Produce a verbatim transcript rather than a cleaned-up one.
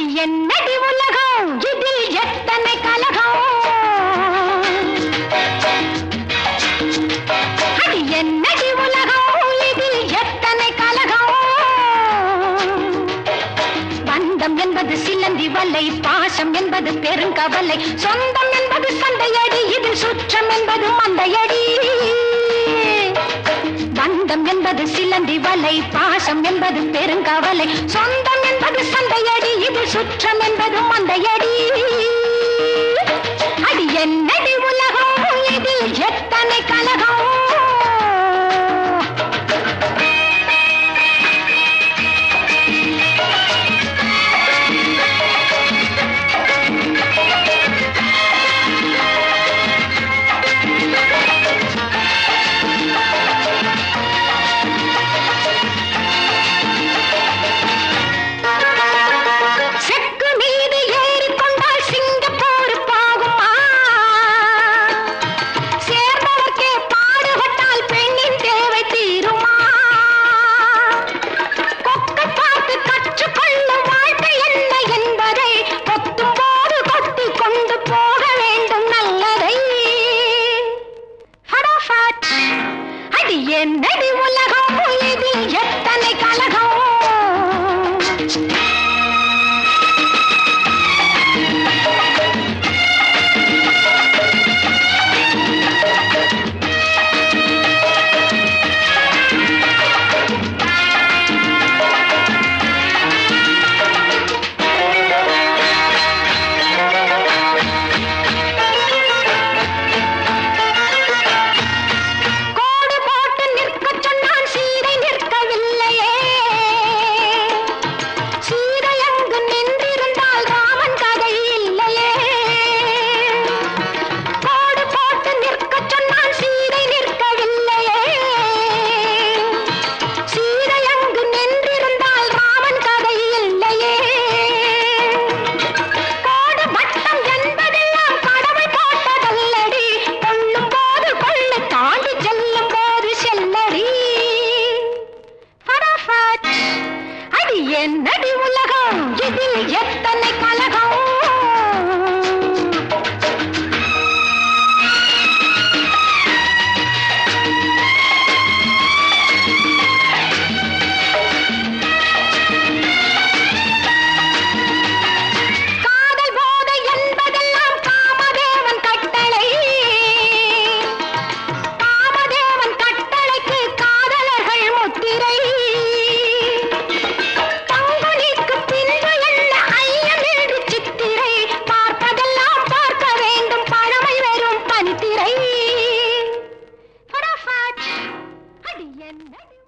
என்னடி உலகம் இதில் எத்தனை கலகம் அது என்னடி உலகம் இதில் எத்தனை கலகம் பந்தம் என்பது சிலந்தி வலை பாசம் என்பது பெருங்கவலை சொந்தம் என்பது சண்டையடி இதில் சுற்றம் என்பது மந்தையடி பந்தம் என்பது சிலந்தி வலை பாசம் என்பது பெருங்கவலை சொந்தம் என்பது சண்டையடி இது சுற்றம் என்பது மந்தையடி அது என்னடி உலகம் இதில் எத்தனை கலகம் என்னடி உலகம் இதில் எத்தனை கலகம் என்னடி உலகம் இதில் எத்தனை கலகம் காதல் போதை என்பதெல்லாம் காமதேவன் கட்டளை காமதேவன் கட்டளைக்கு காதலர்கள் முத்திரை என்னடி